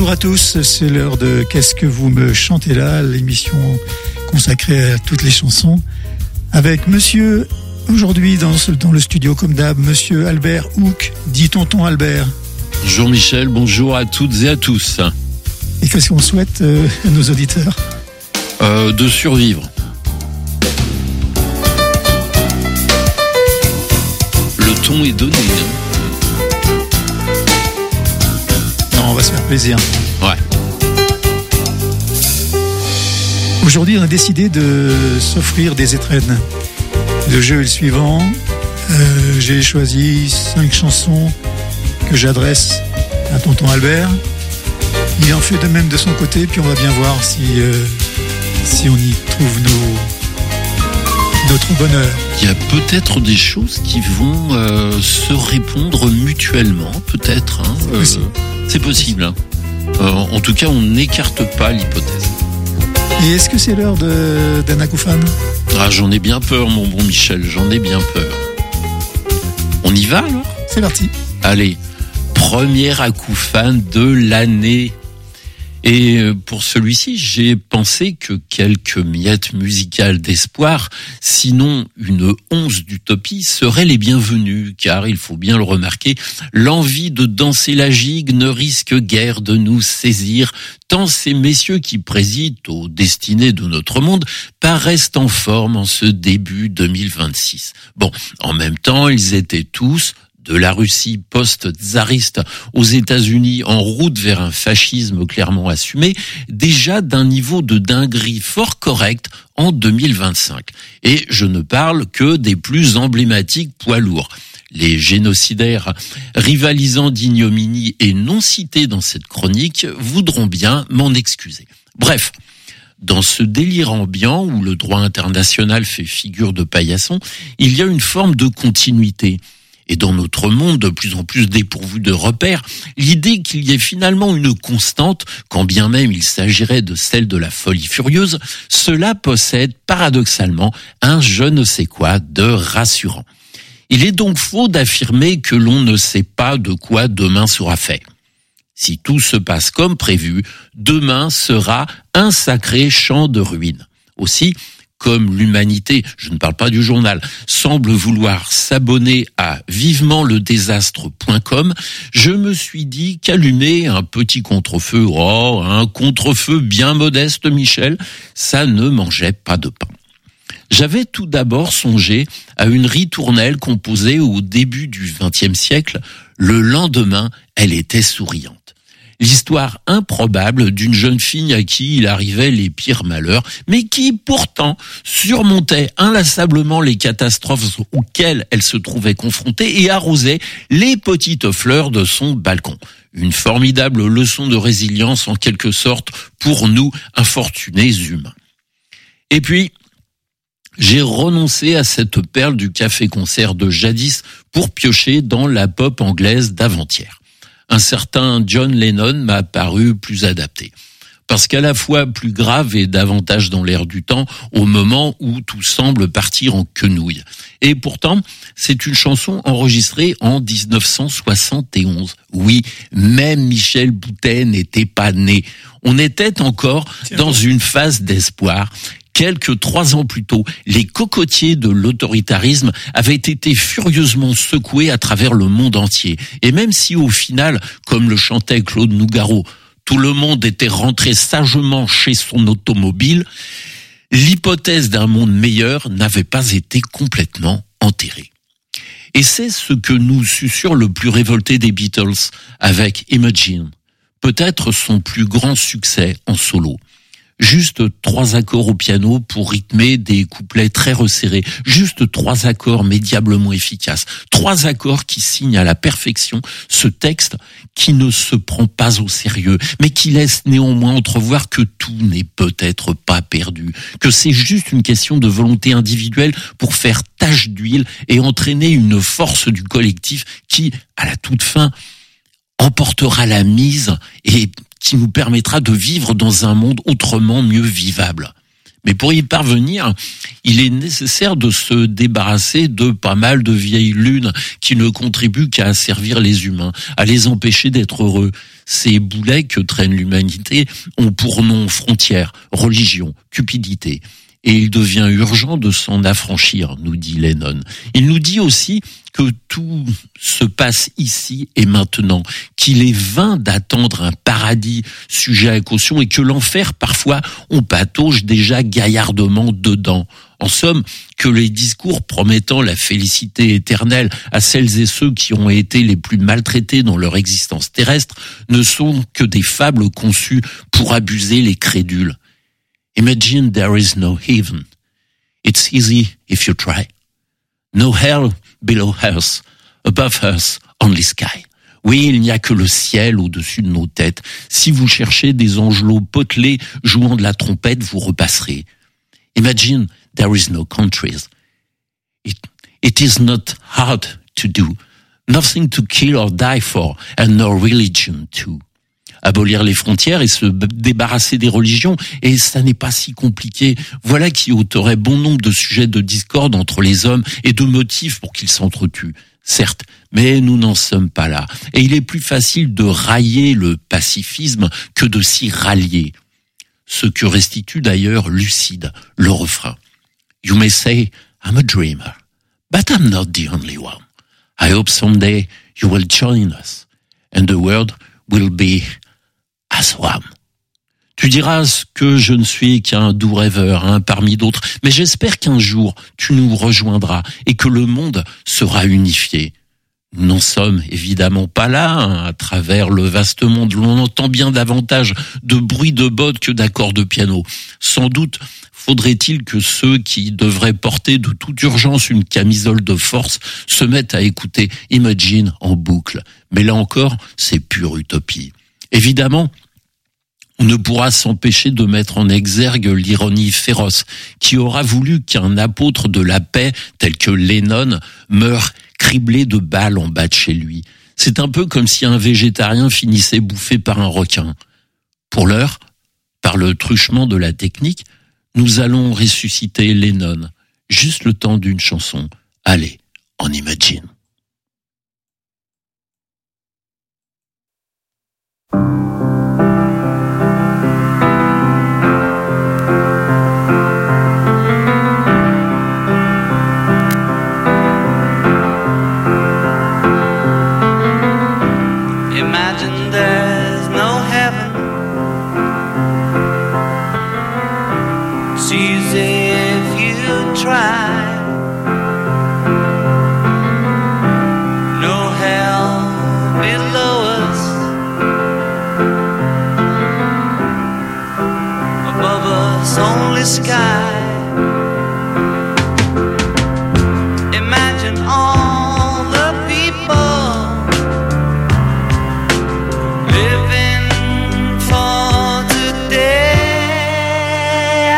Bonjour à tous, c'est l'heure de Qu'est-ce que vous me chantez là, l'émission consacrée à toutes les chansons, avec monsieur, aujourd'hui dans le studio comme d'hab, monsieur Albert Houck, dit tonton Albert. Bonjour Michel, bonjour à toutes et à tous. Et qu'est-ce qu'on souhaite à nos auditeurs ? De survivre. Le ton est donné. Non, on va se faire plaisir. Ouais. Aujourd'hui, on a décidé de s'offrir des étrennes. Le jeu est le suivant. J'ai choisi 5 chansons que j'adresse à tonton Albert. Il en fait de même de son côté, puis on va bien voir si on y trouve notre bonheur. Il y a peut-être des choses qui vont se répondre mutuellement, peut-être. Hein, c'est possible. Hein. En tout cas, on n'écarte pas l'hypothèse. Et est-ce que c'est l'heure d'un acoufane ? Ah, j'en ai bien peur, mon bon Michel, j'en ai bien peur. On y va alors ? C'est parti. Allez, premier acoufane de l'année. Et pour celui-ci, j'ai pensé que quelques miettes musicales d'espoir, sinon une once d'utopie, seraient les bienvenues, car il faut bien le remarquer, l'envie de danser la gigue ne risque guère de nous saisir, tant ces messieurs qui président aux destinées de notre monde paraissent en forme en ce début 2026. Bon, en même temps, ils étaient tous, de la Russie post-tsariste aux États-Unis en route vers un fascisme clairement assumé, déjà d'un niveau de dinguerie fort correct en 2025. Et je ne parle que des plus emblématiques poids lourds. Les génocidaires rivalisant d'ignominie et non cités dans cette chronique voudront bien m'en excuser. Bref. Dans ce délire ambiant où le droit international fait figure de paillasson, il y a une forme de continuité. Et dans notre monde de plus en plus dépourvu de repères, l'idée qu'il y ait finalement une constante, quand bien même il s'agirait de celle de la folie furieuse, cela possède paradoxalement un je ne sais quoi de rassurant. Il est donc faux d'affirmer que l'on ne sait pas de quoi demain sera fait. Si tout se passe comme prévu, demain sera un sacré champ de ruines. Aussi, comme l'humanité, je ne parle pas du journal, semble vouloir s'abonner à vivementledésastre.com, je me suis dit qu'allumer un petit contre-feu, un contre-feu bien modeste, Michel, ça ne mangeait pas de pain. J'avais tout d'abord songé à une ritournelle composée au début du XXe siècle. Le lendemain, elle était souriante. L'histoire improbable d'une jeune fille à qui il arrivait les pires malheurs, mais qui pourtant surmontait inlassablement les catastrophes auxquelles elle se trouvait confrontée et arrosait les petites fleurs de son balcon. Une formidable leçon de résilience en quelque sorte pour nous infortunés humains. Et puis, j'ai renoncé à cette perle du café-concert de jadis pour piocher dans la pop anglaise d'avant-hier. Un certain John Lennon m'a paru plus adapté. Parce qu'à la fois plus grave et davantage dans l'air du temps, au moment où tout semble partir en quenouille. Et pourtant, c'est une chanson enregistrée en 1971. Oui, même Michel Boutet n'était pas né. On était encore dans une phase d'espoir. Quelques 3 ans plus tôt, les cocotiers de l'autoritarisme avaient été furieusement secoués à travers le monde entier. Et même si au final, comme le chantait Claude Nougaro, tout le monde était rentré sagement chez son automobile, l'hypothèse d'un monde meilleur n'avait pas été complètement enterrée. Et c'est ce que nous susurre le plus révolté des Beatles avec Imagine, peut-être son plus grand succès en solo. Juste 3 accords au piano pour rythmer des couplets très resserrés. Juste 3 accords médiablement efficaces. 3 accords qui signent à la perfection ce texte qui ne se prend pas au sérieux, mais qui laisse néanmoins entrevoir que tout n'est peut-être pas perdu. Que c'est juste une question de volonté individuelle pour faire tache d'huile et entraîner une force du collectif qui, à la toute fin, emportera la mise et qui nous permettra de vivre dans un monde autrement mieux vivable. Mais pour y parvenir, il est nécessaire de se débarrasser de pas mal de vieilles lunes qui ne contribuent qu'à asservir les humains, à les empêcher d'être heureux. Ces boulets que traîne l'humanité ont pour nom frontières, religion, cupidité. Et il devient urgent de s'en affranchir, nous dit Lennon. Il nous dit aussi que tout se passe ici et maintenant, qu'il est vain d'attendre un paradis sujet à caution et que l'enfer, parfois, on patauge déjà gaillardement dedans. En somme, que les discours promettant la félicité éternelle à celles et ceux qui ont été les plus maltraités dans leur existence terrestre ne sont que des fables conçues pour abuser les crédules. Imagine there is no heaven. It's easy if you try. No hell below earth, above earth, only sky. Oui, il n'y a que le ciel au-dessus de nos têtes. Si vous cherchez des angelots potelés jouant de la trompette, vous repasserez. Imagine there is no countries. It is not hard to do. Nothing to kill or die for, and no religion too. Abolir les frontières et se débarrasser des religions, et ça n'est pas si compliqué. Voilà qui ôterait bon nombre de sujets de discorde entre les hommes et de motifs pour qu'ils s'entretuent. Certes, mais nous n'en sommes pas là. Et il est plus facile de railler le pacifisme que de s'y rallier. Ce que restitue d'ailleurs lucide le refrain. You may say, I'm a dreamer, but I'm not the only one. I hope someday you will join us, and the world will be as one. Tu diras que je ne suis qu'un doux rêveur, parmi d'autres, mais j'espère qu'un jour tu nous rejoindras et que le monde sera unifié. Nous n'en sommes évidemment pas là, à travers le vaste monde, l'on entend bien davantage de bruit de bottes que d'accords de piano. Sans doute faudrait-il que ceux qui devraient porter de toute urgence une camisole de force se mettent à écouter Imagine en boucle. Mais là encore, c'est pure utopie. Évidemment, on ne pourra s'empêcher de mettre en exergue l'ironie féroce qui aura voulu qu'un apôtre de la paix tel que Lennon meure criblé de balles en bas de chez lui. C'est un peu comme si un végétarien finissait bouffé par un requin. Pour l'heure, par le truchement de la technique, nous allons ressusciter Lennon, juste le temps d'une chanson. Allez, on imagine. Sky. Imagine all the people living for today.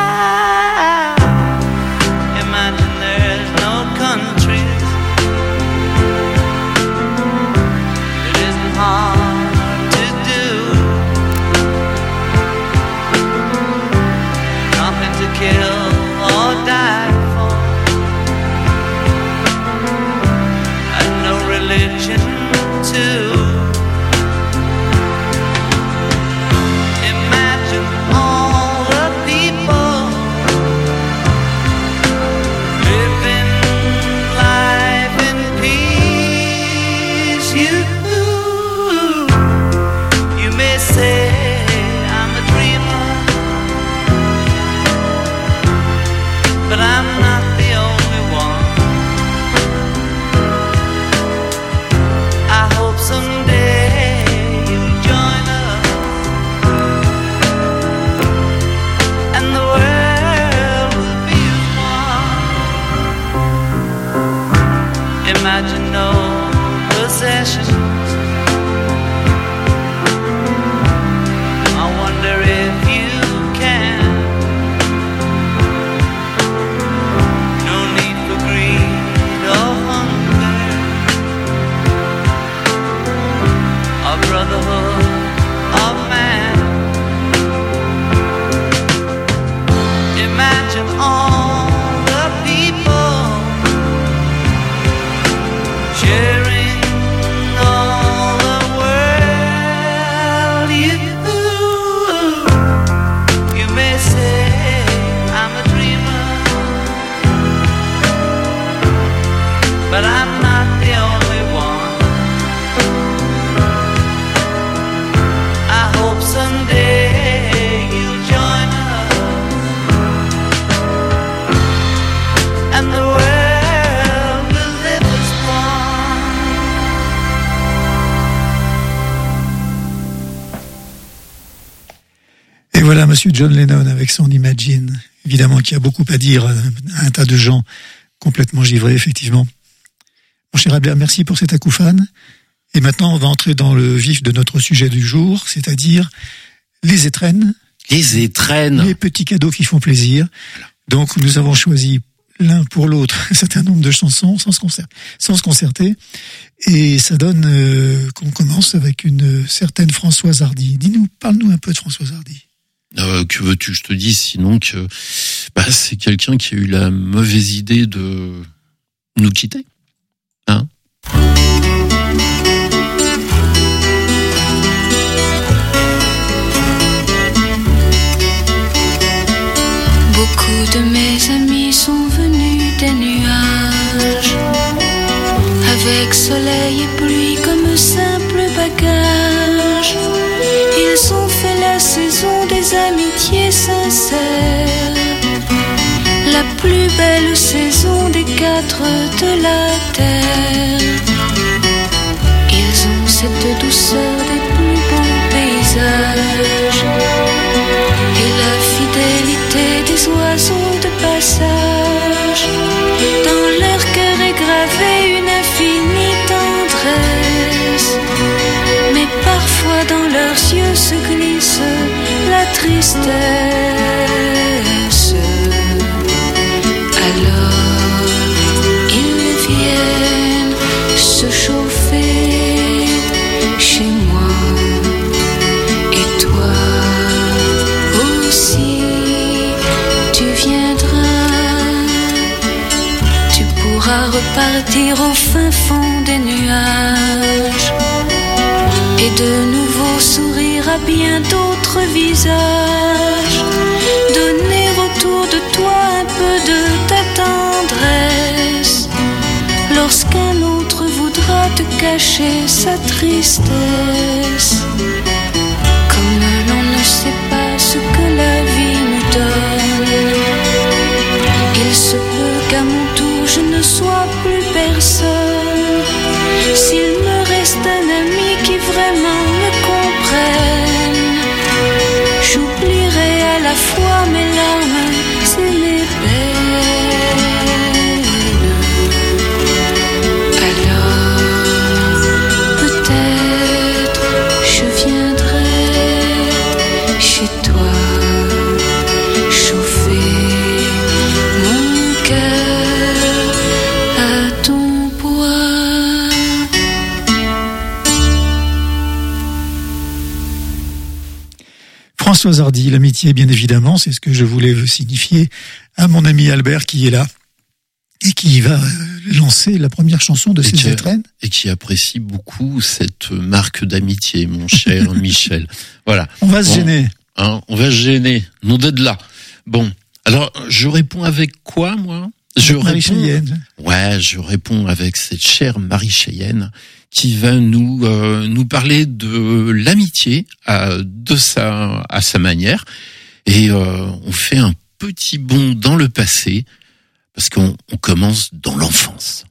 Imagine there's no countries. It isn't hard to do. To kill or die for, and no religion too. Imagine all the people living life in peace. You may say I'm a dreamer, but I'm not the only one. I hope someday you'll join us, and the world will be as one. Imagine no possessions. I wonder if you can. Brotherhood of man. I'm not the only one. I hope someday you'll join us, and the world will live as one. Et voilà Monsieur John Lennon avec son Imagine, évidemment qui a beaucoup à dire à un tas de gens complètement givrés, effectivement. Mon cher Albert, merci pour cet acouphane. Et maintenant, on va entrer dans le vif de notre sujet du jour, c'est-à-dire les étrennes. Les étrennes. Les petits cadeaux qui font plaisir. Donc, nous avons choisi l'un pour l'autre un certain nombre de chansons sans se concerter. Et ça donne qu'on commence avec une certaine Françoise Hardy. Parle-nous un peu de Françoise Hardy. Que veux-tu que je te dise, sinon que c'est quelqu'un qui a eu la mauvaise idée de nous quitter, hein? Beaucoup de mes amis sont venus des nuages, avec soleil et pluie comme simple bagage. Ils ont fait la saison des amitiés sincères, la plus belle saison des quatre de la terre. Ils ont cette douceur des plus beaux paysages et la fidélité des oiseaux de passage. Dans leur cœur est gravée une infinie tendresse, mais parfois dans leurs yeux se glisse la tristesse. Alors ils viennent se chauffer chez moi, et toi aussi tu viendras. Tu pourras repartir au fin fond des nuages et de nouveau sourire à bien d'autres visages. Donner autour de toi un peu de ta tendresse lorsqu'un autre voudra te cacher sa tristesse. Comme l'on ne sait pas ce que la vie nous donne, il se peut qu'à mon tour je ne sois plus personne. S'il me reste un ami qui vraiment me comprenne, j'oublierai à la fois mes larmes et mes peines. Alors peut-être je viendrai chez toi, chauffer mon cœur à ton bois. Françoise Hardy, l'amitié, bien évidemment, c'est ce que je voulais signifier à mon ami Albert qui est là et qui va lancer la première chanson de ses étrennes. Et qui apprécie beaucoup cette marque d'amitié, mon cher Michel. Voilà. On va se gêner. On va se gêner. Nous d'être là. Bon. Alors, je réponds avec quoi, moi? Je réponds avec cette chère Marie Cheyenne qui va nous parler de l'amitié à sa manière, et on fait un petit bond dans le passé parce qu'on commence dans l'enfance.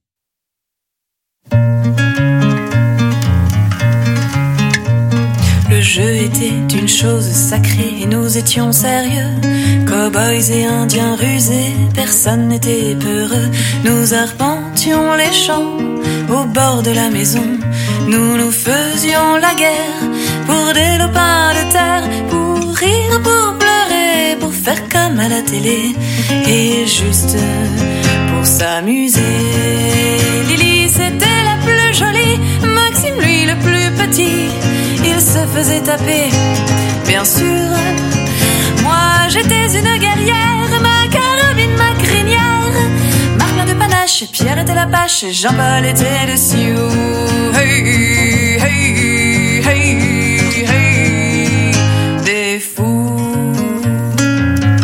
Le jeu était une chose sacrée et nous étions sérieux. Cowboys et indiens rusés, personne n'était peureux. Nous arpentions les champs au bord de la maison. Nous nous faisions la guerre pour des lopins de terre, pour rire, pour pleurer, pour faire comme à la télé, et juste pour s'amuser. Lily, c'était la plus jolie, Maxime, lui, le plus petit. Il se faisait taper, bien sûr. Moi, j'étais une guerrière, ma carabine, ma crinière, Marc plein de panache, Pierre était la pâche, Jean-Paul était le sioux. Hey, hey, hey, hey, des fous.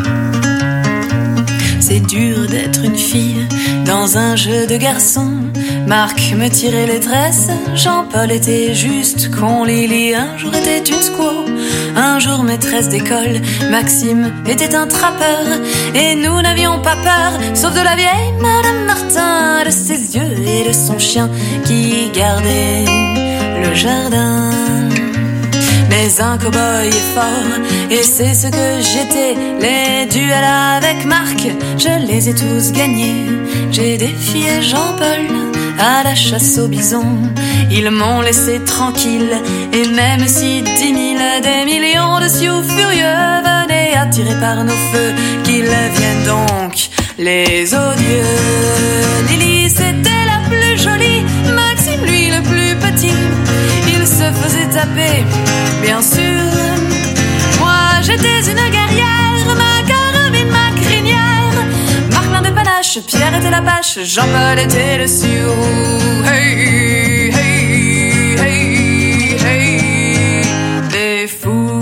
C'est dur d'être une fille dans un jeu de garçon. Marc me tirait les tresses, Jean-Paul était juste con, Lily un jour était une squaw, un jour maîtresse d'école, Maxime était un trappeur, et nous n'avions pas peur, sauf de la vieille Madame Martin, de ses yeux et de son chien qui gardait le jardin. Mais un cow-boy est fort, et c'est ce que j'étais. Les duels avec Marc, je les ai tous gagnés. J'ai défié Jean-Paul à la chasse au bison. Ils m'ont laissé tranquille, et même si 10 000, des millions de sioux furieux venaient attirés par nos feux, qu'ils viennent donc, les odieux. Lily, c'était la plus jolie, Maxime, lui, le plus petit. Il se faisait taper, bien sûr. Moi, j'étais une guerrière, ma carabine, ma crinière. Marc plein de panache, Pierre était l'Apache, Jean-Paul était le Sioux. Hey, hey, hey, hey, des fous.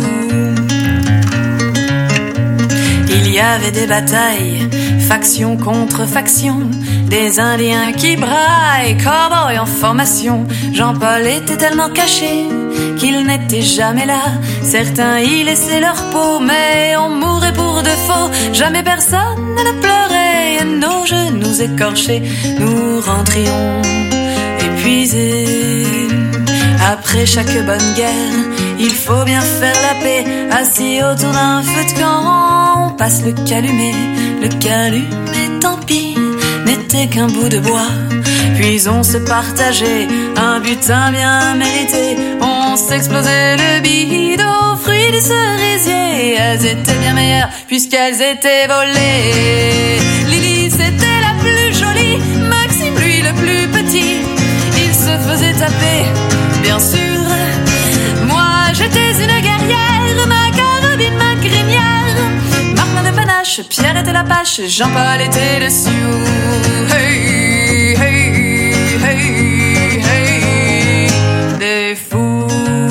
Il y avait des batailles, faction contre faction, des Indiens qui braillent, cow-boys en formation. Jean-Paul était tellement caché qu'il n'était jamais là. Certains y laissaient leur peau, mais on mourait pour de faux. Jamais personne ne pleurait, et nos genoux écorchés, nous rentrions épuisés. Après chaque bonne guerre, il faut bien faire la paix. Assis autour d'un feu de camp, on passe le calumet. Le calumet, tant pis, n'était qu'un bout de bois. Puis on se partageait un butin bien mérité. On s'explosait le bide aux fruits du cerisier. Elles étaient bien meilleures puisqu'elles étaient volées. Lily, c'était la plus jolie, Maxime, lui, le plus petit. Il se faisait taper, bien sûr. Moi, j'étais une guerrière, ma carabine, ma crinière. Marc plein de panache, Pierre était l'Apache, Jean-Paul était le Sioux. Hey, hey, hey, hey, des fous.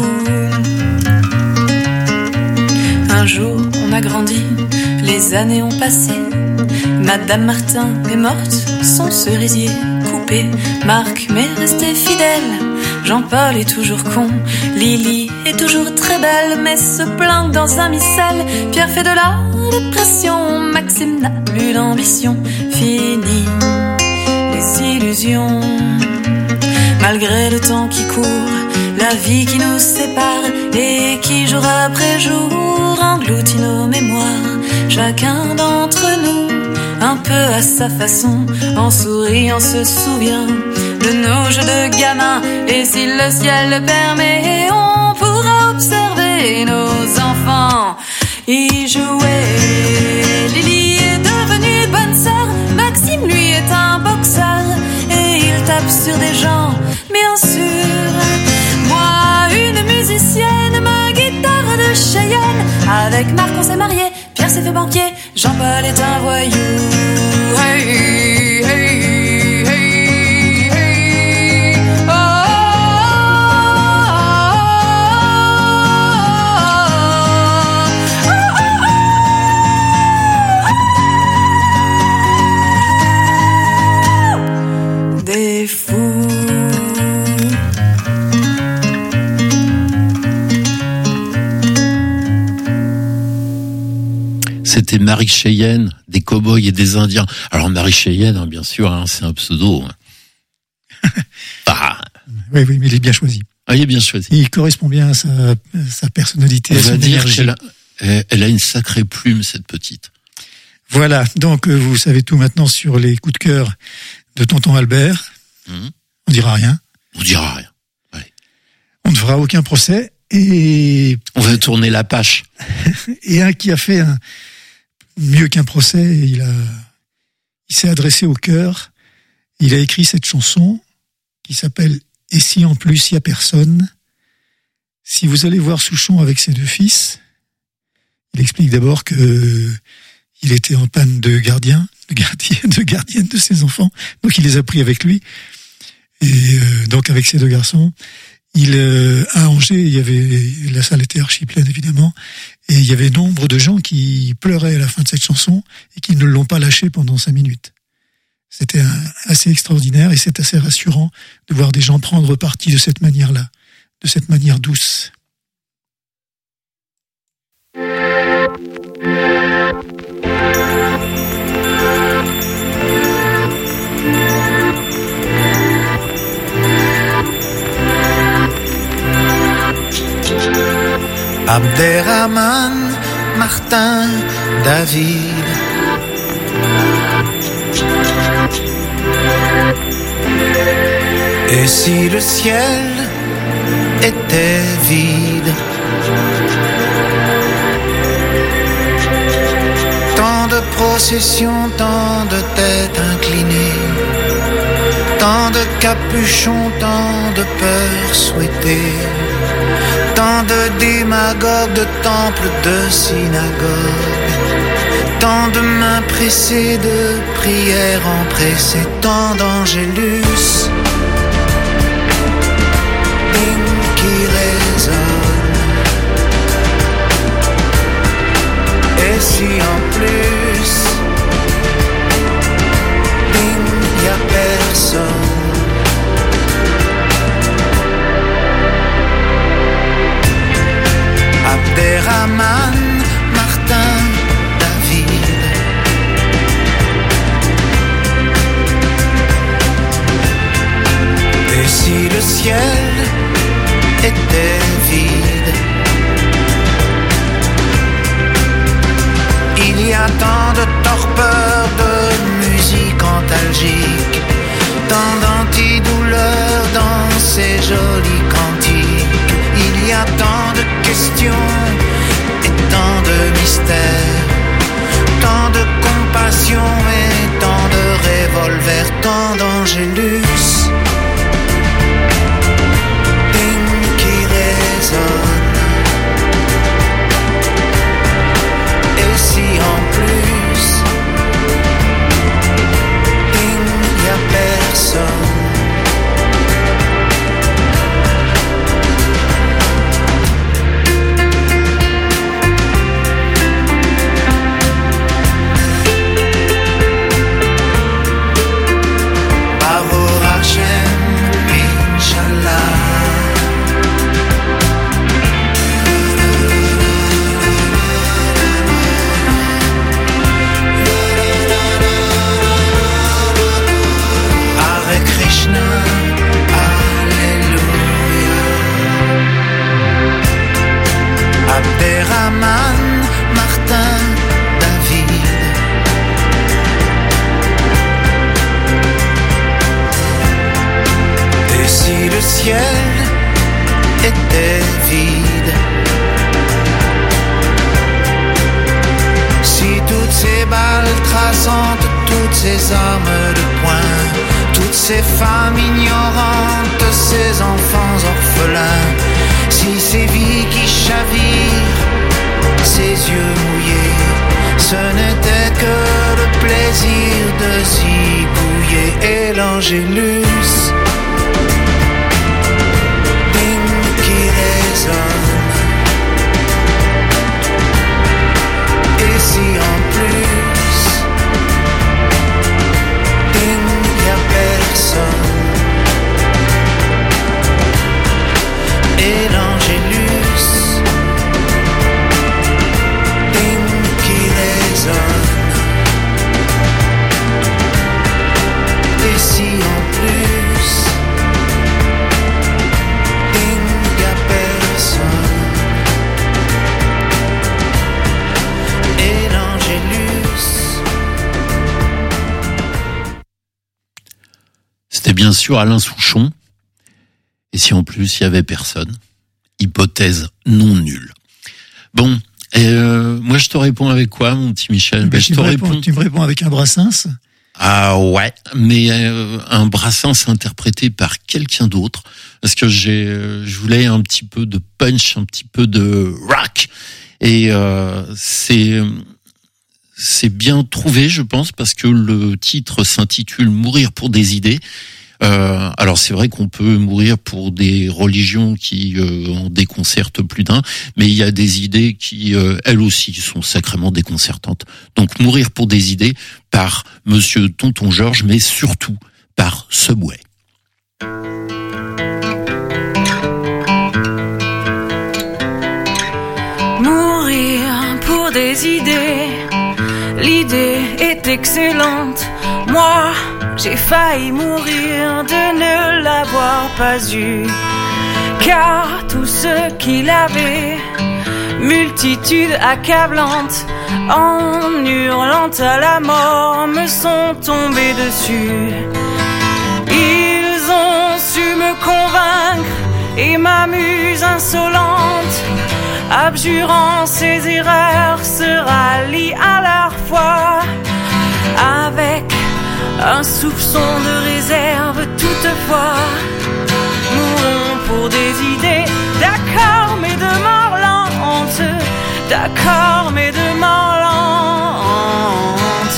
Un jour, on a grandi, les années ont passé. Madame Martin est morte, son cerisier coupé. Marc m'est resté fidèle, Jean-Paul est toujours con. Lily est toujours très belle, mais se planque dans un micelle. Pierre fait de la dépression, Maxime n'a plus d'ambition. Fini les illusions. Malgré le temps qui court, la vie qui nous sépare et qui jour après jour engloutit nos mémoires. Chacun d'entre nous, un peu à sa façon, en souriant se souvient de nos jeux de gamins. Et si le ciel le permet, on pourra observer nos enfants y jouer. Lily est devenue bonne sœur, Maxime lui est un boxeur, et il tape sur des gens, bien sûr. Moi, une musicienne, ma guitare de Cheyenne. Avec Marc on s'est marié, Pierre s'est fait banquier, Jean-Paul est un voyou. Hey, hey, hey, hey. Oh, oh, oh, oh. Des fous. C'était Marie Cheyenne, des cow-boys et des Indiens. Alors Marie Cheyenne, hein, bien sûr, hein, c'est un pseudo. Ah. Oui, mais il est bien choisi. Ah, il est bien choisi. Il correspond bien à sa personnalité, à son énergie. Elle a une sacrée plume, cette petite. Voilà, donc vous savez tout maintenant sur les coups de cœur de tonton Albert. On dira rien. On dira rien. Allez. On ne fera aucun procès. Et on va tourner la page. Et un qui a fait mieux qu'un procès, il s'est adressé au cœur. Il a écrit cette chanson qui s'appelle « Et si en plus il y a personne ?» Si vous allez voir Souchon avec ses deux fils, il explique d'abord que il était en panne de gardienne de ses enfants, donc il les a pris avec lui. Et donc avec ses deux garçons, à Angers, la salle était archi pleine évidemment, et il y avait nombre de gens qui pleuraient à la fin de cette chanson et qui ne l'ont pas lâché pendant 5 minutes. C'était assez extraordinaire et c'est assez rassurant de voir des gens prendre parti de cette manière-là, de cette manière douce. Abderrahman, Martin, David. Et si le ciel était vide? Tant de processions, tant de têtes inclinées, tant de capuchons, tant de peurs souhaitées, tant de démagogues, de temples, de synagogues, tant de mains pressées, de prières empressées, tant d'angélus qui résonnent. Et si en plus il n'y a personne, Abderrahman, Martin, David. Et si le ciel était vide? Il y a tant de torpeur, de musique antalgique, tant d'antidouleurs dans ces jolis cantiques. Il y a tant de questions et tant de mystères, tant de compassion et tant de revolvers, tant d'angélus qui résonnent. Et si en plus il n'y a personne? Abderrahman, Martin, David. Et si le ciel était vide? Si toutes ces balles traçantes, toutes ces armes de poing, toutes ces femmes ignorantes, ces enfants orphelins, si ces vies qui chavirent, ces yeux mouillés, ce n'était que le plaisir de zigouiller. Et l'angélus qui résonne. Et si en plus il n'y a personne? Et l'angélus qui résonne. Et si en plus il n'y a personne? Et l'angélus. C'était bien sûr Alain Souchon. Et si en plus il y avait personne? Hypothèse non nulle. Bon, moi je te réponds avec quoi, mon petit Michel? Tu me réponds avec un Brassens. Ah ouais, mais un Brassens interprété par quelqu'un d'autre, parce que je voulais un petit peu de punch, un petit peu de rock, et c'est bien trouvé, je pense, parce que le titre s'intitule Mourir pour des idées. Alors c'est vrai qu'on peut mourir pour des religions qui en déconcertent plus d'un, mais il y a des idées qui, elles aussi, sont sacrément déconcertantes. Donc mourir pour des idées par Monsieur Tonton Georges, mais surtout par Subway. Mourir pour des idées, l'idée est excellente. Moi, j'ai failli mourir de ne l'avoir pas eu, car tous ceux qui l'avaient, multitude accablante, en hurlant à la mort, me sont tombés dessus. Ils ont su me convaincre et ma muse insolente, abjurant ses erreurs, se rallie à leur foi, avec un soupçon de réserve toutefois. Mourons pour des idées, d'accord, mais de mort lente, d'accord, mais de mort lente.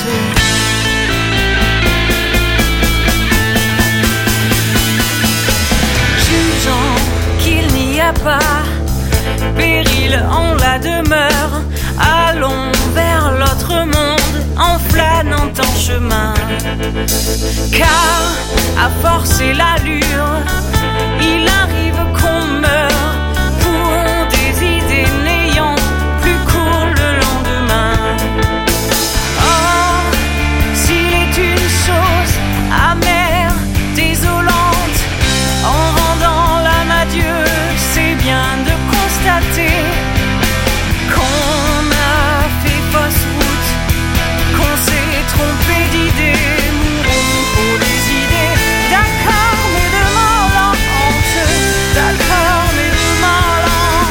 Jugeant qu'il n'y a pas péril en la demeure, allons vers l'autre monde en flânant en chemin. Car à force et l'allure, il arrive qu'on meure pour des idées n'ayant plus cours le lendemain. Or, s'il est une chose amère, désolante, en rendant l'âme à Dieu, c'est bien de constater qu'on a fait fausse route, qu'on s'est trompé d'idée. Mourons pour des idées, d'accord, mais de mort lente, d'accord, mais de mort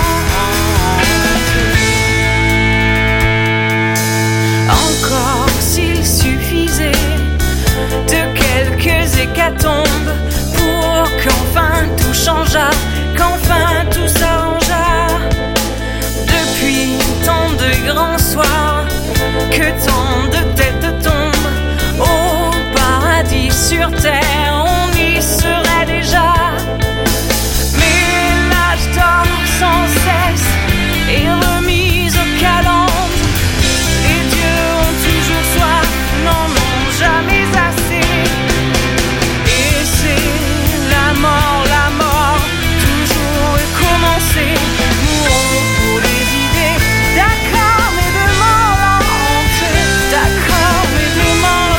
lente. Encore s'il suffisait de quelques hécatombes pour qu'enfin tout changeât, qu'enfin tout s'arrangea. Depuis tant de grands soirs, que tant de têtes tombent, au paradis sur terre, on y serait déjà. Mais l'âge dort sans cesse et remise aux calendes. Les dieux ont toujours soif, n'en ont jamais assez. Et c'est la mort, toujours recommencer. Mourons pour les idées, d'accord, mais de mort lente, d'accord, mais de mort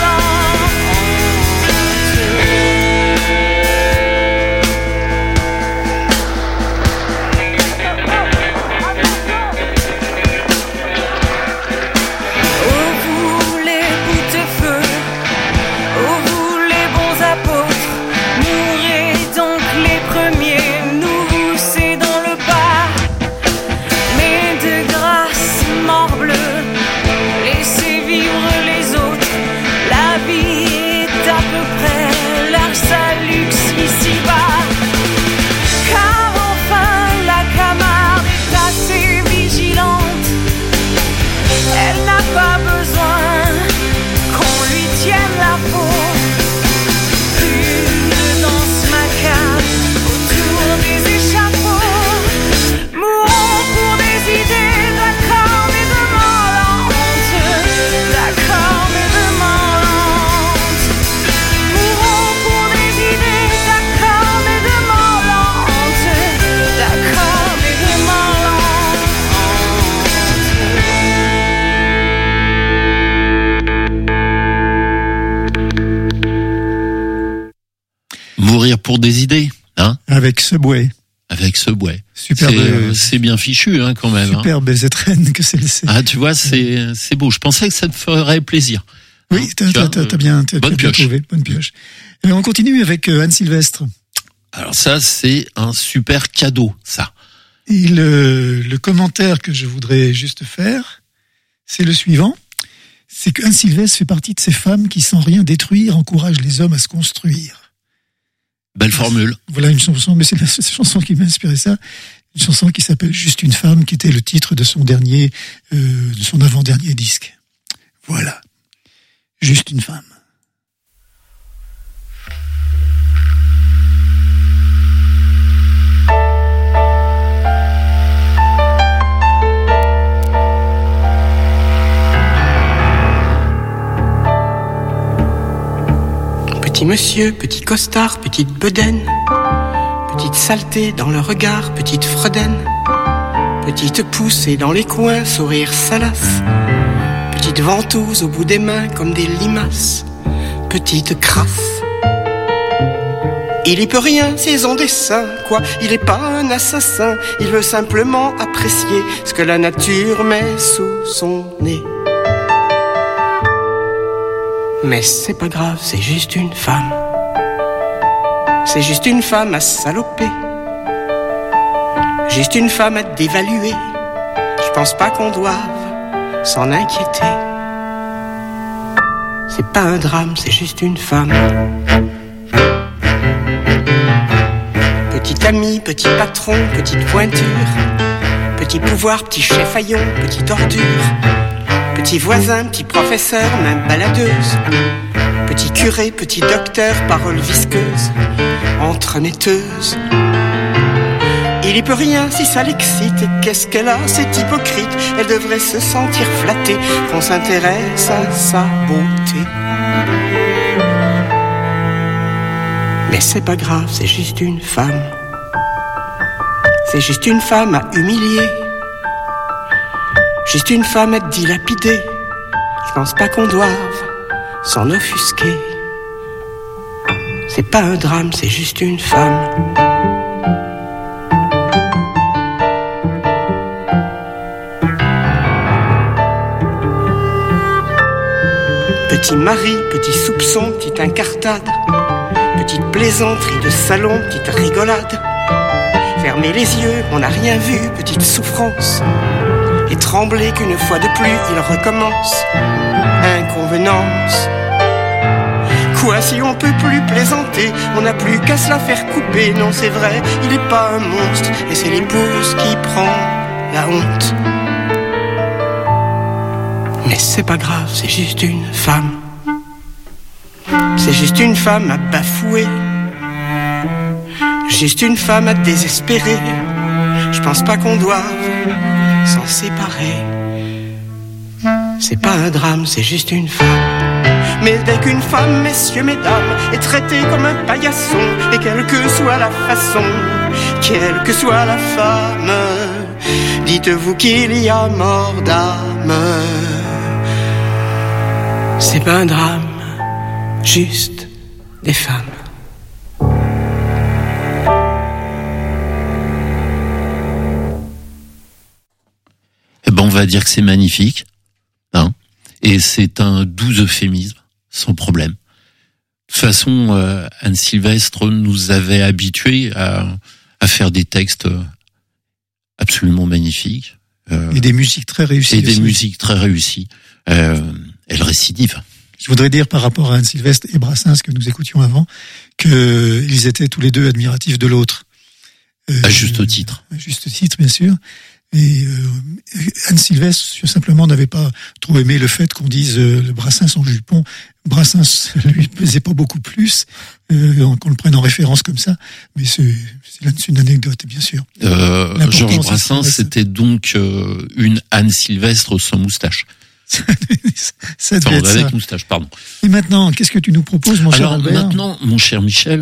Oh vous les boutefeux, oh vous les bons apôtres, mourrez donc les premiers, nous vous cédons le pas. Mais de grâce, morbleu, laissez vivre les autres, la vie est à peu près leur salut ici-bas. Car enfin la Camarde est assez vigilante, elle n'a pas besoin qu'on lui tienne la peau. Plus de danse macabre autour des échafauds. Mourons pour des idées, d'accord, mais de mort lente, d'accord, mais de mort lente. Mourons pour des idées, d'accord, mais de mort lente, d'accord, mais de mort Mourir pour des idées, hein, Avec Subway. avec Subway. Superbe, C'est bien fichu, hein, quand même. Hein. superbe ZN que c'est laissé. Ah, tu vois, c'est beau. Je pensais que ça te ferait plaisir. Oui, Hein, t'as tu vois, bien bonne pioche. trouvé. Bonne pioche. Et on continue avec Anne Sylvestre. Alors ça, c'est un super cadeau, ça. Et le commentaire que je voudrais juste faire, c'est le suivant. C'est qu'Anne Sylvestre fait partie de ces femmes qui, sans rien détruire, encouragent les hommes à se construire. Belle formule. Voilà une chanson, mais c'est la chanson qui m'a inspiré ça. Une chanson qui s'appelle Juste une femme, qui était le titre de son dernier, de son avant-dernier disque. Voilà. Juste une femme. monsieur, petit costard, petite bedaine, petite saleté dans le regard, petite fredaine, petite poussée dans les coins, sourire salace, petite ventouse au bout des mains comme des limaces, petite crasse. Il y peut rien, c'est son dessin, quoi. Il est pas un assassin, il veut simplement apprécier ce que la nature met sous son nez. Mais c'est pas grave, c'est juste une femme. C'est juste une femme à saloper. Juste une femme à dévaluer. Je pense pas qu'on doive s'en inquiéter. C'est pas un drame, c'est juste une femme. Petit ami, petit patron, petite pointure, petit pouvoir, petit chef haillon, petite ordure, petit voisin, petit professeur, même baladeuse, petit curé, petit docteur, parole visqueuse, entremetteuse. Il y peut rien si ça l'excite, et qu'est-ce qu'elle a, c'est hypocrite, elle devrait se sentir flattée, qu'on s'intéresse à sa beauté. Mais c'est pas grave, c'est juste une femme. C'est juste une femme à humilier. Juste une femme à dilapider. Je pense pas qu'on doive s'en offusquer. C'est pas un drame, c'est juste une femme. Petit mari, petit soupçon, petite incartade, petite plaisanterie de salon, petite rigolade. Fermez les yeux, on n'a rien vu, petite souffrance. Et trembler qu'une fois de plus, il recommence. Inconvenance. Quoi si on peut plus plaisanter, on n'a plus qu'à se la faire couper. Non c'est vrai, il est pas un monstre, et c'est l'épouse qui prend la honte. Mais c'est pas grave, c'est juste une femme. C'est juste une femme à bafouer. Juste une femme à désespérer. Je pense pas qu'on doive s'en séparer. C'est pas un drame, c'est juste une femme. Mais dès qu'une femme, messieurs, mesdames, est traitée comme un paillasson, et quelle que soit la façon, quelle que soit la femme, dites-vous qu'il y a mort d'âme. C'est pas un drame, juste des femmes. Eh ben, on va dire que c'est magnifique, hein, et c'est un doux euphémisme, sans problème. De toute façon, Anne Sylvestre nous avait habitués à faire des textes absolument magnifiques. Et des musiques très réussies. Et des musiques très réussies. Elle récidive. Je voudrais dire par rapport à Anne Sylvestre et Brassens que nous écoutions avant, qu'ils étaient tous les deux admiratifs de l'autre. À juste titre. À juste titre, bien sûr. Et Anne Sylvestre simplement n'avait pas trop aimé le fait qu'on dise le Brassens en jupon. Brassens lui plaisait pas beaucoup plus, qu'on le prenne en référence comme ça. Mais c'est une anecdote, bien sûr. Georges Brassens, c'était donc une Anne Sylvestre sans moustache. Ça devait être avec ça. moustache, pardon. Et maintenant, qu'est-ce que tu nous proposes, mon cher Albert ? Alors maintenant, mon cher Michel,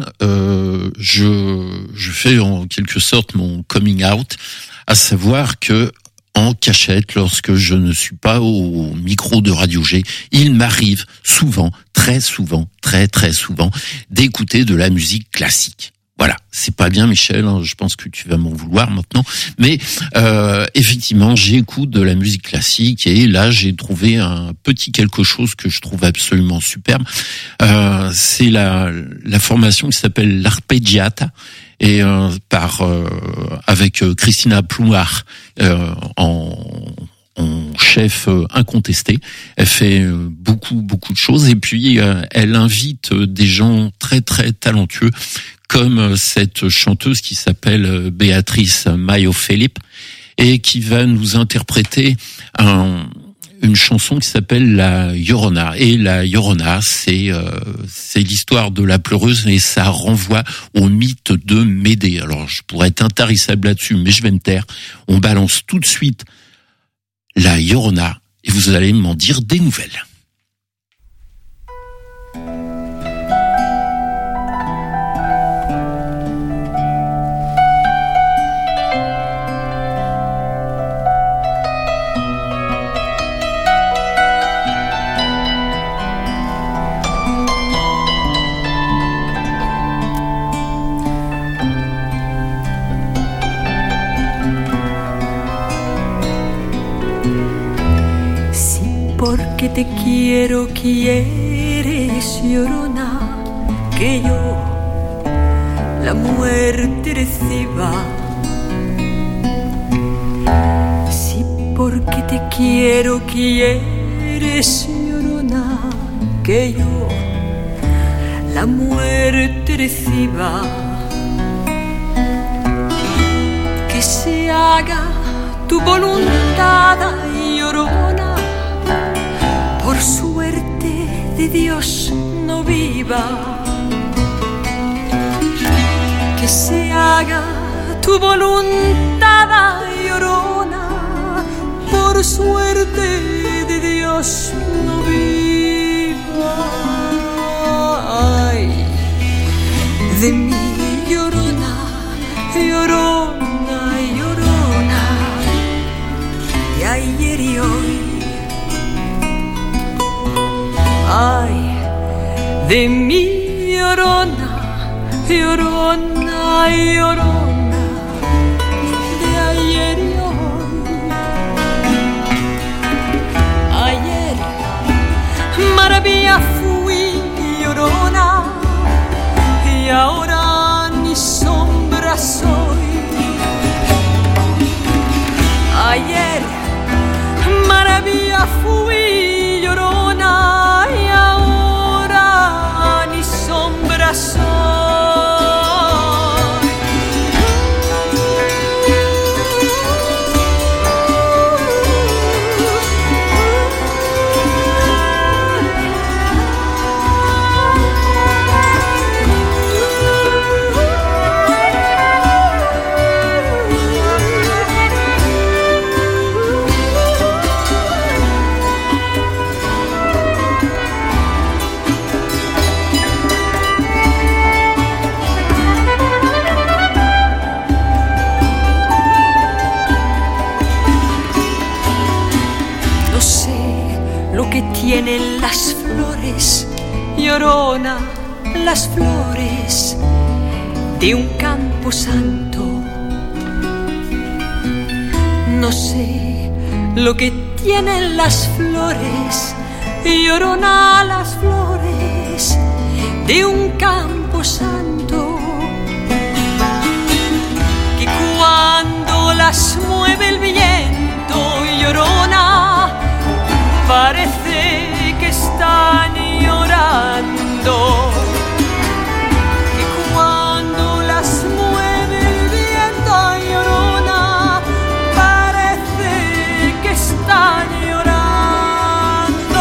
je fais en quelque sorte mon coming out, à savoir que en cachette, lorsque je ne suis pas au micro de Radio G, il m'arrive souvent, très souvent, très très souvent, d'écouter de la musique classique. Voilà, c'est pas bien, Michel, hein, je pense que tu vas m'en vouloir maintenant, mais effectivement, j'écoute de la musique classique et là, j'ai trouvé un petit quelque chose que je trouve absolument superbe. C'est la formation qui s'appelle l'Arpeggiata et avec Christina Plouard en chef incontesté. Elle fait beaucoup de choses et puis elle invite des gens très très talentueux comme cette chanteuse qui s'appelle Béatrice Maio-Philippe et qui va nous interpréter une chanson qui s'appelle la Llorona. Et la Llorona, c'est l'histoire de la pleureuse et ça renvoie au mythe de Médée. Alors, je pourrais être intarissable là-dessus, mais je vais me taire. On balance tout de suite la Llorona et vous allez m'en dire des nouvelles. porque te quiero, quieres, llorona, que yo la muerte reciba. Si porque te quiero, quieres, llorona, que yo la muerte reciba. Que se haga tu voluntad, llorona, por suerte de Dios no viva. Que se haga tu voluntad, llorona, por suerte de Dios no viva. Ay, de mí, llorona, llorona, llorona, de ayer y hoy. Ay, de mí, llorona, llorona, llorona, de ayer y hoy. Ayer maravilla fui, llorona, y ahora ni sombra soy. Ayer maravilla fui, llorona, y ahora ni sombra soy. Tienen las flores, llorona, las flores de un campo santo. No sé lo que tienen las flores, llorona, las flores de un campo santo. Que cuando las mueve el viento, llorona, parece que están llorando. Que cuando las mueve el viento, llorona, parece que están llorando.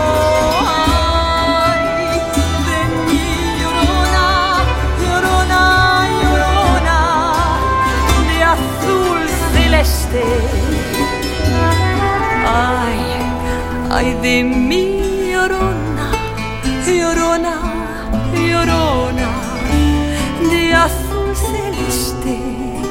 Ay, de mí, llorona, llorona, llorona, de azul celeste. Ay, de mí, llorona, llorona, llorona, de azul celeste.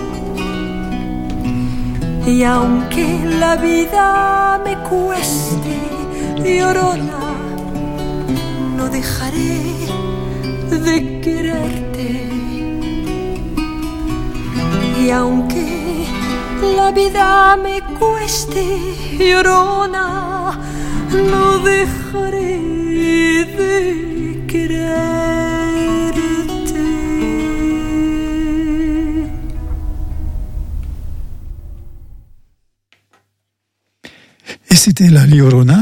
Y aunque la vida me cueste, llorona, no dejaré de quererte. Y aunque la vida me cueste, llorona, no dejaré de quererte. Et c'était la Llorona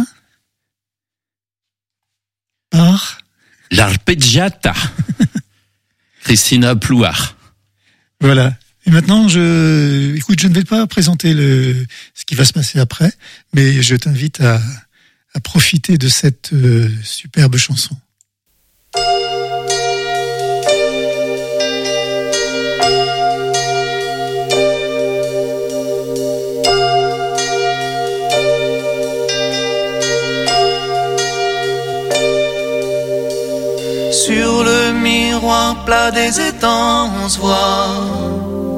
par L'arpeggiata. Christina Plouard. Voilà. Et maintenant, écoute, je ne vais pas présenter ce qui va se passer après, mais je t'invite à profiter de cette superbe chanson. Sur le miroir plat des étangs, on se voit.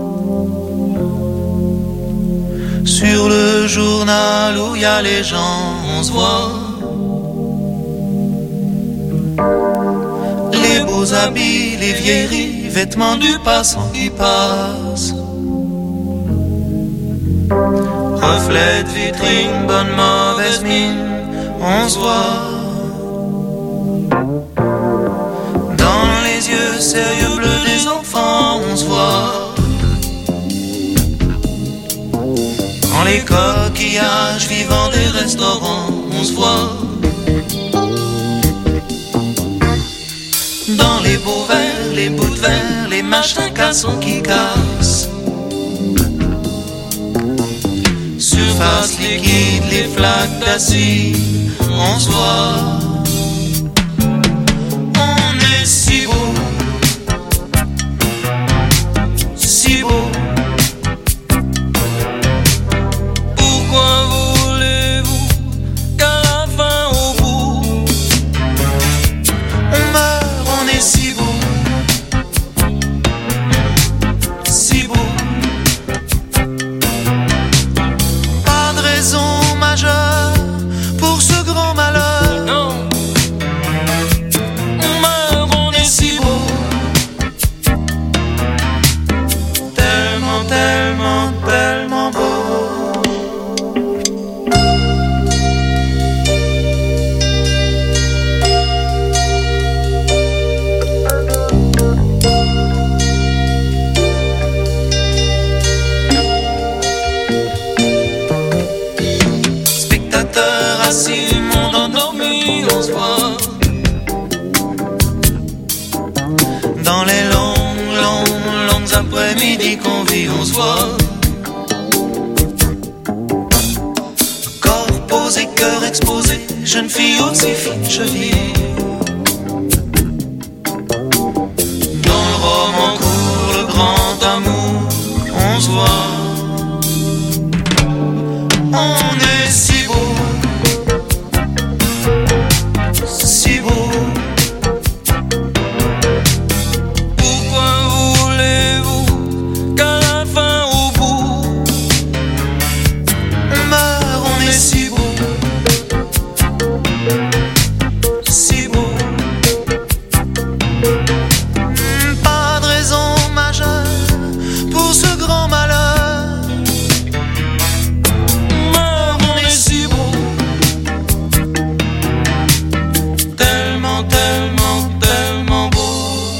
Sur le journal où y a les gens, on se voit. Les beaux habits, les vieilleries, vêtements du passant qui passe. Reflet de vitrine, bonne mauvaise mine, on se voit. Dans les yeux sérieux bleus des enfants, on se voit. Dans les coquillages vivants des restaurants, on se voit. Dans les beaux verres, les bouts de verre, les machins cassons qui cassent. Surface liquide, les flaques d'acide, on se voit. On est si beau, si beau. Pourquoi voulez-vous qu'à la fin au bout on meurt, on est si beau, si beau. Pas de raison majeure pour ce grand malheur. Non. On meurt, on est si beau. Tellement, tellement, tellement beau. Spectateurs assis, monde endormi, on se voit. Dans les longues après-midi qu'on vit, on se voit. Corps posé, cœur exposé, jeune fille aussi fine cheville. Dans le roman court, le grand amour, on se voit. On est si beau, si beau. Pourquoi voulez-vous qu'à la fin au bout on meurt, on est si beau, si beau. Pas de raison majeure pour ce grand malheur. On meurt, on est si beau. Tellement, tellement, tellement beau.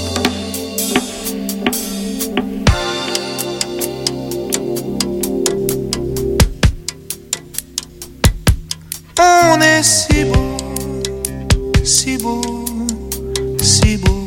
On est si beau, si beau, si beau.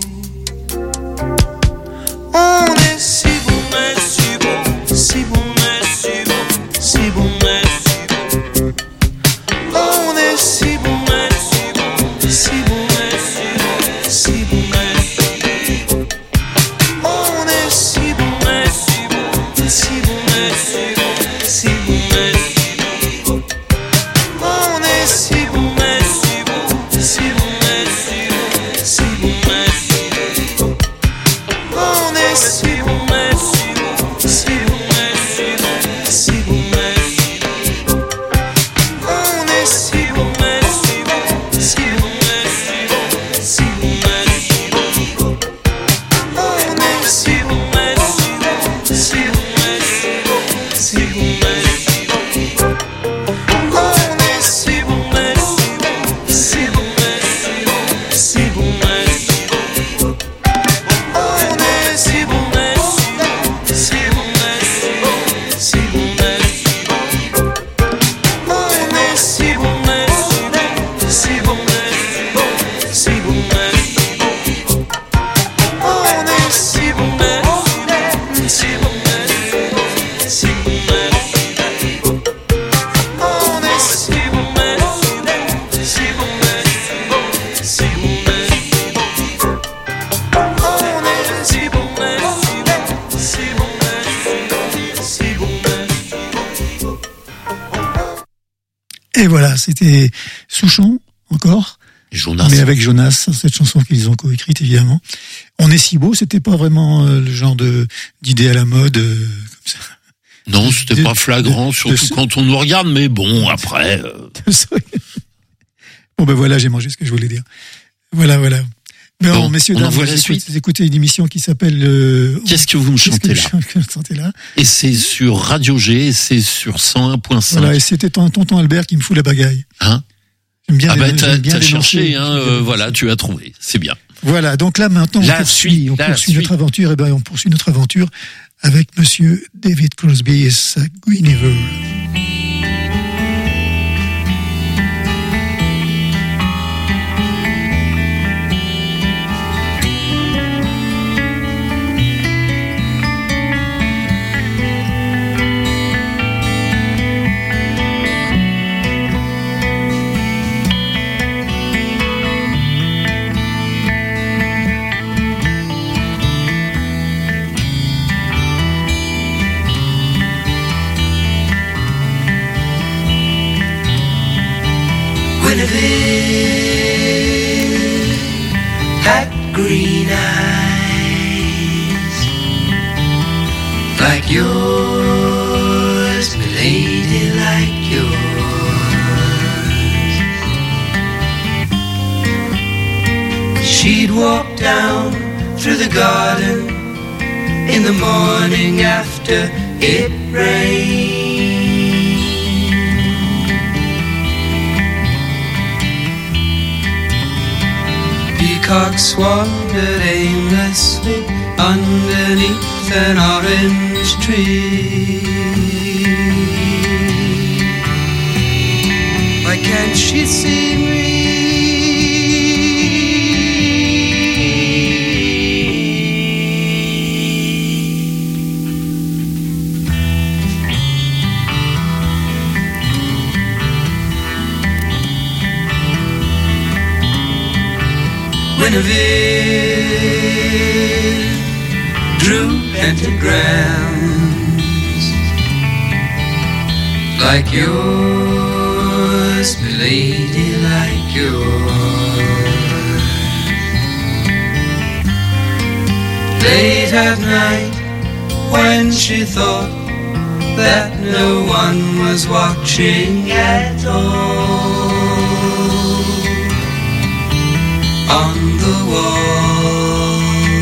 On est si beau, mais si beau, si beau, mais si beau, si beau, mais si beau. On est si beau, mais si beau, si beau, mais si beau, si beau, mais si beau. On est si beau, mais si beau, si beau, mais si beau, si beau, mais si beau. On est si beau, mais si beau, si beau, mais si beau, si beau, mais si beau. On est si beau, mais si beau, si beau, mais si beau, si beau, mais si beau. On est si beau, mais si beau, si beau, mais si beau, si beau, mais si beau. On est si beau, mais si beau, si beau, mais si beau, si beau, mais si beau. On est si beau, mais si beau, si beau, mais si beau, si beau, mais si beau. On est si beau, mais si beau, si beau, mais si beau, si beau, mais si beau. On est si beau, mais si beau, si beau, mais si beau, si beau, mais si beau. On est si beau, mais si beau, mais si beau, si beau, mais si beau. On est si beau, mais si beau, mais si beau, si beau, mais si beau. On est si beau, mais si beau, mais si beau, mais si beau. Et voilà, c'était Souchon, encore, Jonas. mais avec Jonas, cette chanson qu'ils ont coécrite, évidemment. On est si beau, c'était pas vraiment le genre d'idée à la mode, comme ça. Non, c'était pas flagrant, surtout quand on nous regarde, mais bon, après... Bon, ben voilà, j'ai mangé ce que je voulais dire. Voilà. Bon, Bon, messieurs, on dames, envoie la vous suite. écoutez une émission qui s'appelle Qu'est-ce que vous me chantez là? Chantez là. Et c'est sur Radio G, et c'est sur 101.5. Voilà, et c'était tonton Albert qui me fout la bagaille. Hein? J'aime bien, t'as dénoncer. cherché, voilà, tu as trouvé. C'est bien. Voilà, donc là maintenant on poursuit notre aventure. Et ben on poursuit notre aventure avec Monsieur David Crosby et sa Guinevere. Guinevere had green eyes like yours, milady, like yours. She'd walk down through the garden in the morning after it rained. Peacocks wandered aimlessly underneath an orange tree. Why can't she see me? Guinevere drew pentagrams like yours, milady, like yours. Late at night, when she thought that no one was watching at all, on the wall,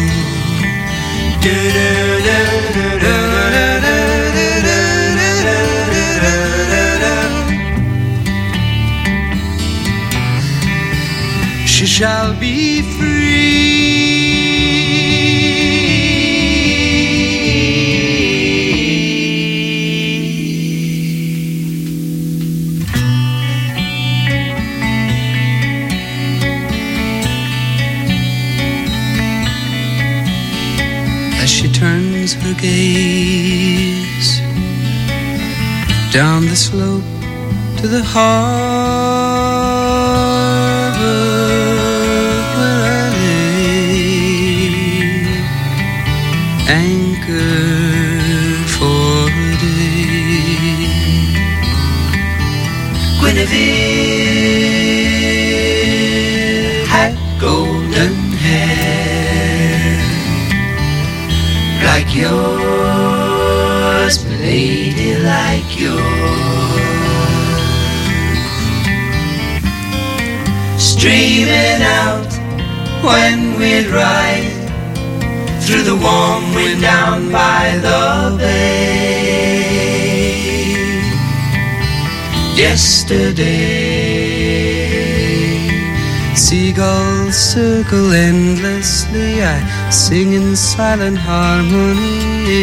she shall be free. Turns her gaze down the slope to the harbor where I lay, anchored for a day. Guinevere had golden hair like yours, milady, like yours. Streaming out when we'd ride through the warm wind down by the bay. Yesterday, seagulls circle endlessly, I sing in silent harmony.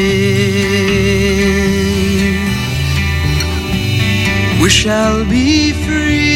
We shall be free.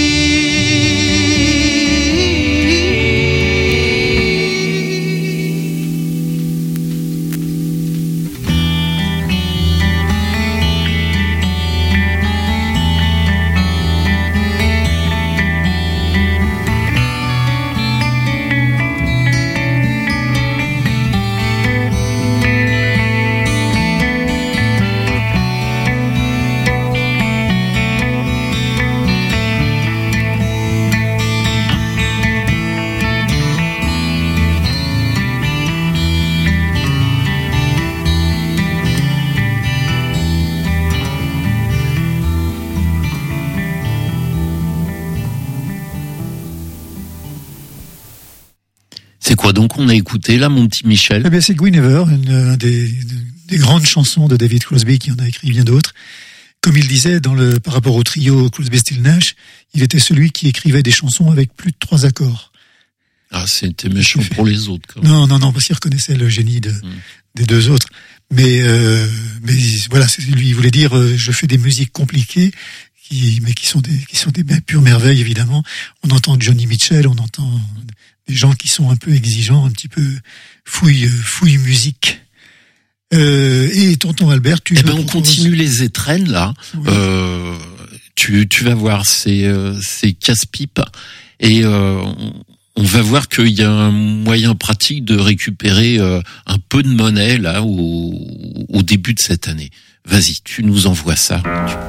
C'est quoi donc on a écouté là, mon petit Michel? Eh bien, c'est Guinevere, une des grandes chansons de David Crosby, qui en a écrit bien d'autres, comme il disait par rapport au trio Crosby, Stills, Nash, il était celui qui écrivait des chansons avec plus de 3 accords. Ah, c'était méchant pour les autres, quand même. Non, parce qu'il reconnaissait le génie des 2 autres. Mais voilà, lui, il voulait dire, je fais des musiques compliquées, qui sont des pures merveilles, évidemment. On entend Johnny Mitchell, on entend des gens qui sont un peu exigeants, un petit peu fouille musique. Et tonton Albert, on continue les étrennes, là. Oui. Tu vas voir, c'est casse-pipe. Et, on va voir qu'il y a un moyen pratique de récupérer un peu de monnaie là au début de cette année. Vas-y, tu nous envoies ça.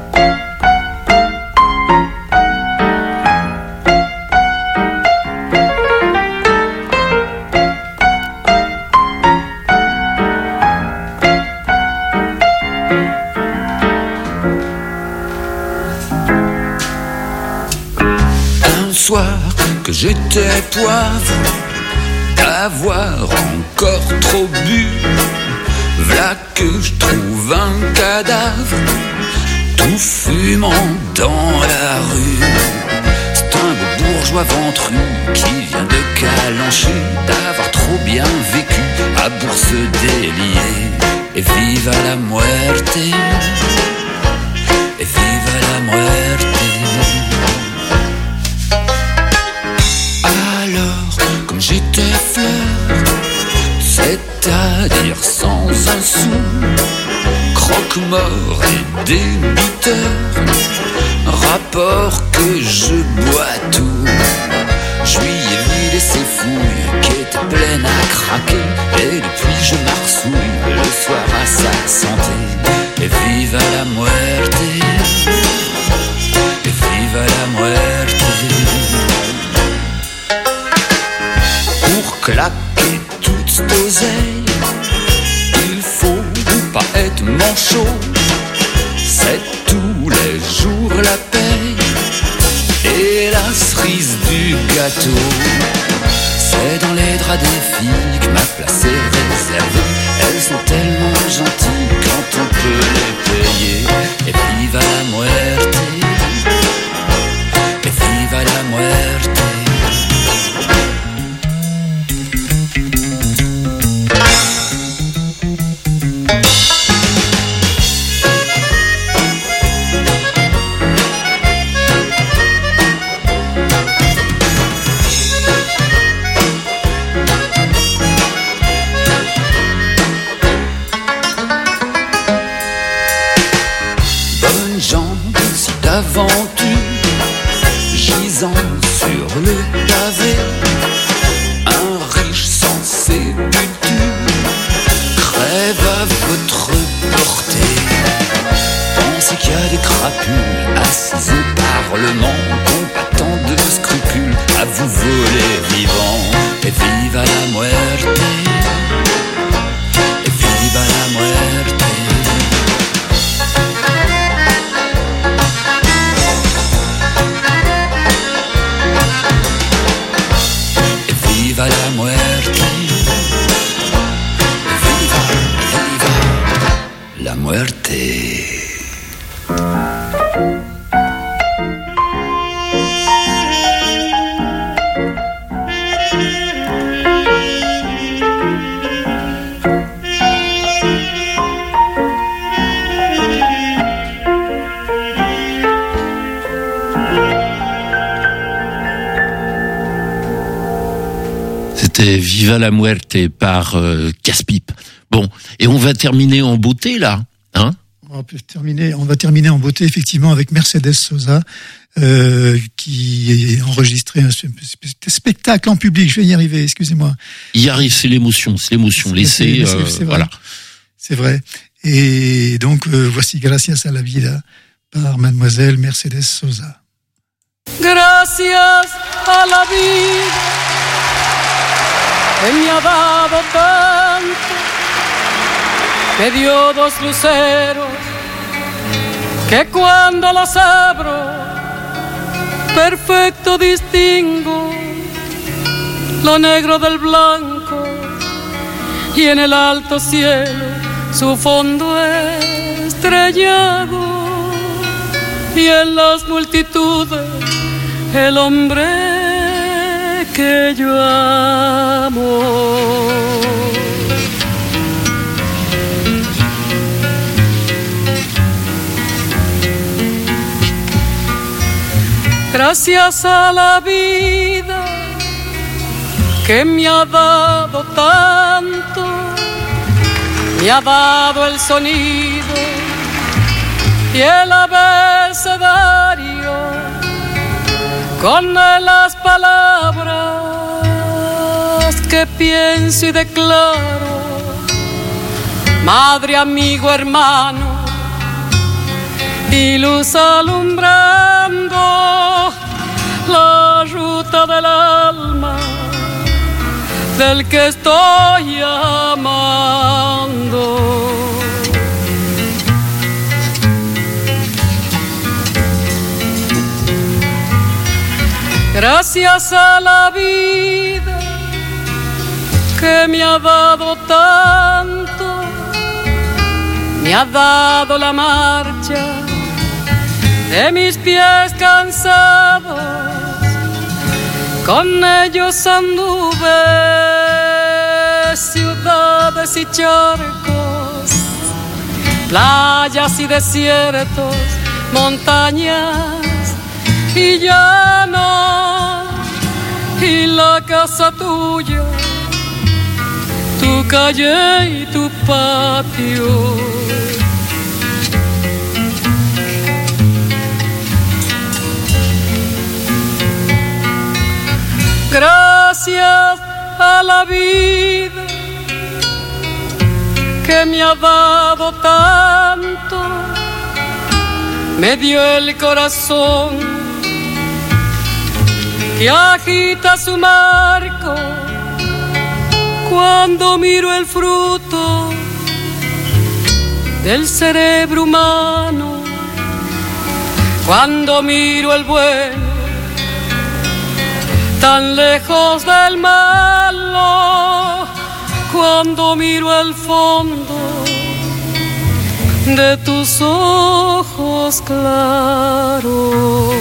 Un soir que j'étais poivre, d'avoir encore trop bu, v'là que je trouve un cadavre, tout fumant dans la rue. C'est un beau bourgeois ventru qui vient de calancher, d'avoir trop bien vécu à bourse déliée. Et vive à la muerte, et vive à la muerte. Comme j'étais fleur, c'est-à-dire sans un sou, croque-mort et débiteur, rapport que je bois tout. Je lui ai vidé ses fouilles qui étaient pleines à craquer, et depuis je marsouille le soir à sa santé. Et vive à la muerte, et vive à la muerte. Pour claquer toute cette oseille, il faut pas être manchot. C'est tous les jours la paye et la cerise du gâteau. C'est dans les draps des filles que ma place est réservée. Elles sont tellement gentilles quand on peut les payer. Et vive à la muerte, et vive à la muerte. Aventure, gisant sur le pavé, un riche sans sépulture crève à votre portée. Pensez qu'il y a des crapules assises au Parlement, n'ont pas tant de scrupules à vous voler vivant. Et vive à la muerte, et vive à la muerte. Viva la muerte, viva, viva la muerte. C'était Viva la Muerte par Casse-Pipe. Bon, et on va terminer en beauté là, hein? On va terminer en beauté effectivement avec Mercedes Sosa qui a enregistré un spectacle en public. Je vais y arriver, excusez-moi. Y arrive, c'est l'émotion. Laissez, voilà. C'est vrai. Et donc voici Gracias a la vida par Mademoiselle Mercedes Sosa. Gracias a la vida que me ha dado tanto, me dio dos luceros que cuando los abro perfecto distingo lo negro del blanco y en el alto cielo su fondo estrellado. y en las multitudes el hombre que yo amo. Gracias a la vida que me ha dado tanto, me ha dado el sonido y el abecedario, con las palabras que pienso y declaro, madre, amigo, hermano, y luz alumbrando la ruta del alma del que estoy amando. Gracias a la vida que me ha dado tanto, me ha dado la marcha de mis pies cansados, con ellos anduve ciudades y charcos, playas y desiertos, montañas y llano, y la casa tuya, tu calle y tu patio. Gracias a la vida que me ha dado tanto, me dio el corazón que agita su marco cuando miro el fruto del cerebro humano, cuando miro el bueno tan lejos del malo, cuando miro el fondo de tus ojos claros.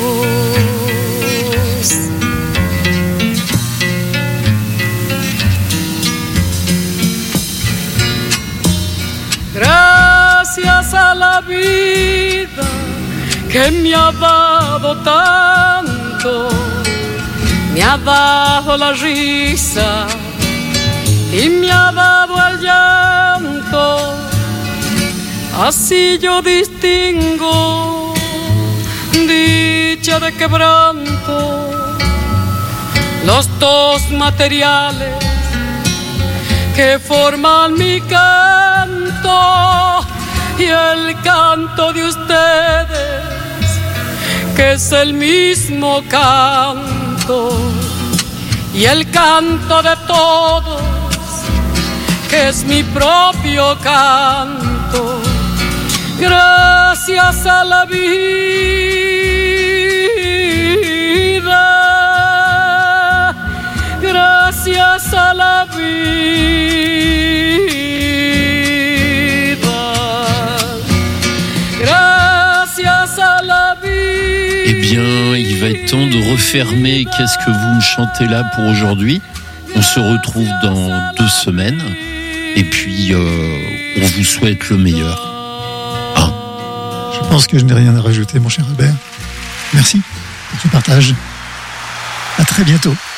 Gracias a la vida que me ha dado tanto, me ha dado la risa y me ha dado el llanto, así yo distingo dicha de quebranto, los dos materiales que forman mi canto y el canto de ustedes, que es el mismo canto, y el canto de todos, que es mi propio canto. Gracias a la vida, gracias a la vida, gracias a la vida. Eh bien, il va être temps de refermer Qu'est-ce que vous me chantez là pour aujourd'hui. On se retrouve dans 2 semaines. Et puis, on vous souhaite le meilleur. Je pense que je n'ai rien à rajouter, mon cher Albert. Merci pour ce partage. À très bientôt.